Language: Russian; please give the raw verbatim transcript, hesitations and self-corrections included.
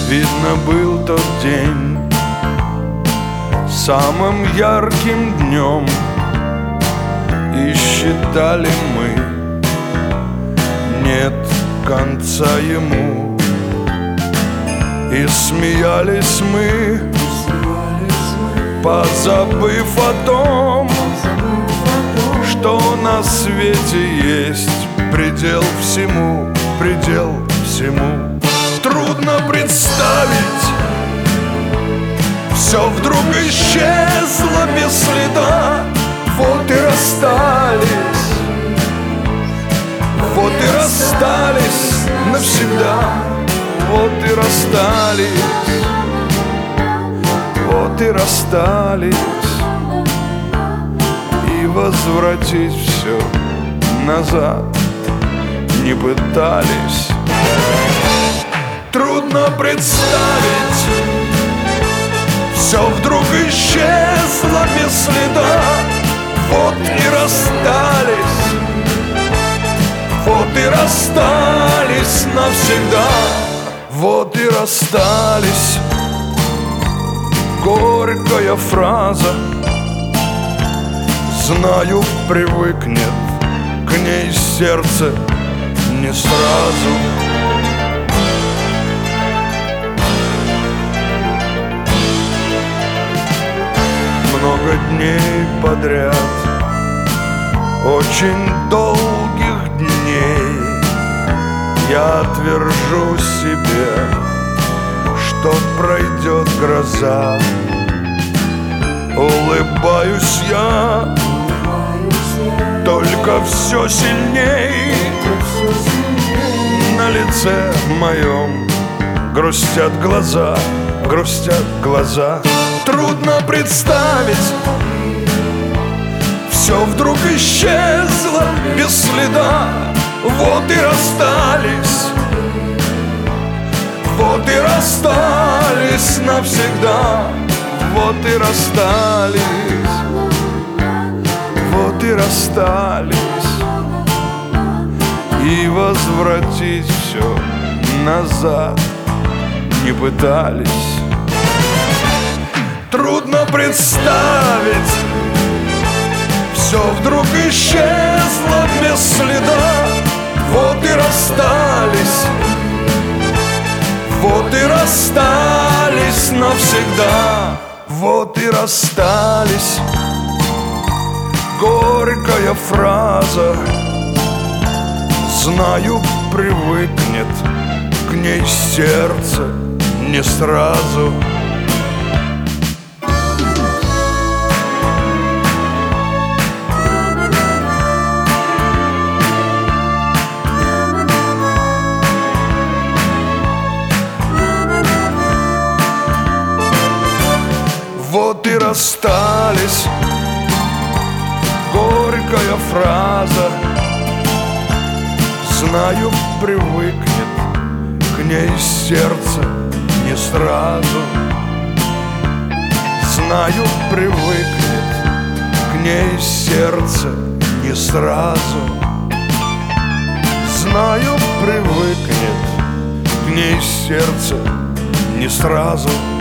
Видно, был тот день самым ярким днем, и считали мы, нет конца ему. И смеялись мы, позабыв о том, что на свете есть предел всему, предел всему. Трудно представить, все вдруг исчезло без следа. Вот и расстались, вот и расстались навсегда. Вот и расстались, вот и расстались, и возвратить все назад не пытались. Трудно представить, все вдруг исчезло без следа. Вот и расстались, вот и расстались навсегда. Вот и расстались. Горькая фраза, знаю, привыкнет к ней сердце не сразу. Много дней подряд, очень долгих дней, я твержу себе, что пройдет гроза. Улыбаюсь я, только все сильней. На лице моем грустят глаза, грустят глаза. Трудно представить, все вдруг исчезло без следа. Вот и расстались, вот и расстались навсегда. Вот и расстались, вот и расстались, и возвратить все назад не пытались. Трудно представить, все вдруг исчезло без следа. Вот и расстались, вот и расстались навсегда. Вот и расстались. Горькая фраза, знаю, привыкнет к ней сердце не сразу. Вот и расстались. Горькая фраза, знаю, привыкнет к ней сердце не сразу. Знаю, привыкнет к ней сердце не сразу. Знаю, привыкнет к ней сердце не сразу.